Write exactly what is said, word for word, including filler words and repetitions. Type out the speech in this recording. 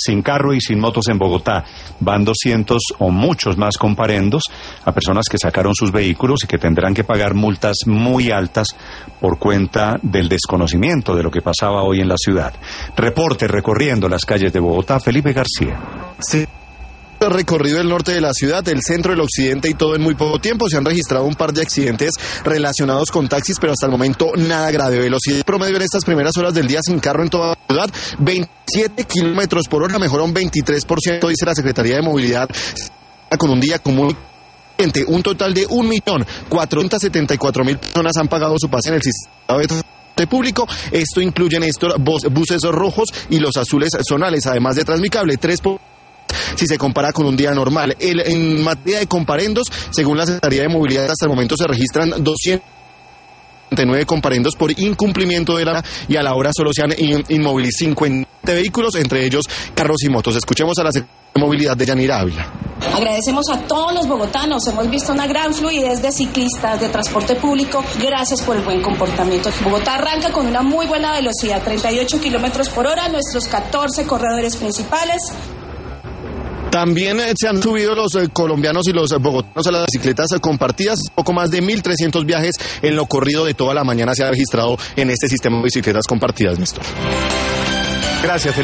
sin carro y sin motos en Bogotá. Van doscientos o muchos más comparendos a personas que sacaron sus vehículos y que tendrán que pagar multas muy altas por cuenta del desconocimiento de lo que pasaba hoy en la ciudad. Reporte recorriendo las calles de Bogotá, Felipe García. Sí. Recorrido el norte de la ciudad, el centro, el occidente y todo en muy poco tiempo. Se han registrado un par de accidentes relacionados con taxis, pero hasta el momento nada grave. Velocidad promedio en estas primeras horas del día sin carro en toda la ciudad, veintisiete kilómetros por hora, mejoró un veintitrés por ciento, dice la Secretaría de Movilidad, con un día común. Un total de un millón cuatrocientos setenta y cuatro mil personas han pagado su pase en el sistema de transporte público. Esto incluye, Néstor, buses rojos y los azules zonales, además de Transmicable, tres por si se compara con un día normal. El, en materia de comparendos, según la Secretaría de Movilidad, hasta el momento se registran doscientos setenta y nueve comparendos por incumplimiento de la y a la hora solo se han in, inmovilizado cincuenta vehículos, entre ellos carros y motos. Escuchemos a la Secretaría de Movilidad de Yanira Ávila. Agradecemos a todos los bogotanos, hemos visto una gran fluidez de ciclistas, de transporte público, gracias por el buen comportamiento. Bogotá arranca con una muy buena velocidad, treinta y ocho kilómetros por hora, nuestros catorce corredores principales. También eh, se han subido los eh, colombianos y los eh, bogotanos a las bicicletas eh, compartidas. Poco más de mil trescientos viajes en lo corrido de toda la mañana se ha registrado en este sistema de bicicletas compartidas, Néstor. Gracias, Felipe.